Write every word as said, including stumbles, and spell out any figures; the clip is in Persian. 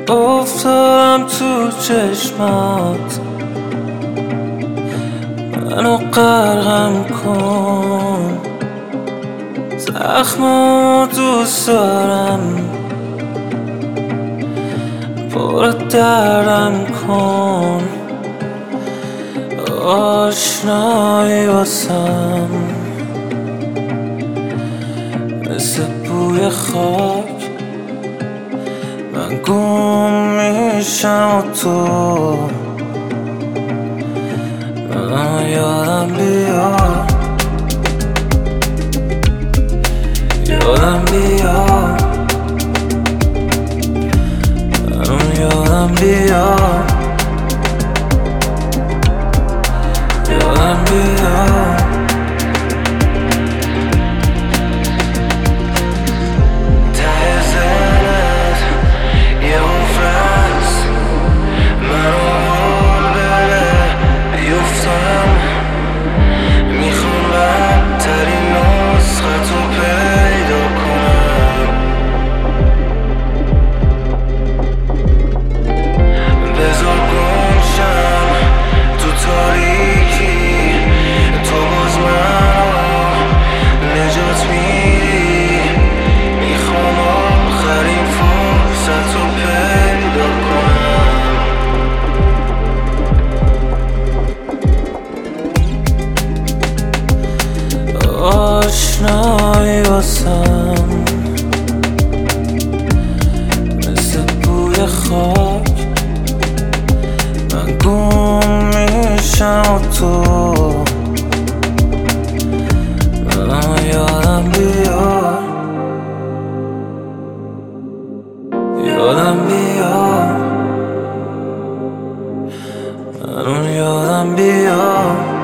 افتادم تو چشمات، منو غرقم کن، زخمامو دوست دارم، پر دردم کن. آشنایی واسم مثل بوی خاک، من گم میشم و تو من یادم بیار، یادم بیار، من یادم بیار، یادم بیار. آشنایی واسم مثل بوی خاک، من گم میشم و تو من یادم بیار، یادم بیار، من یادم بیار.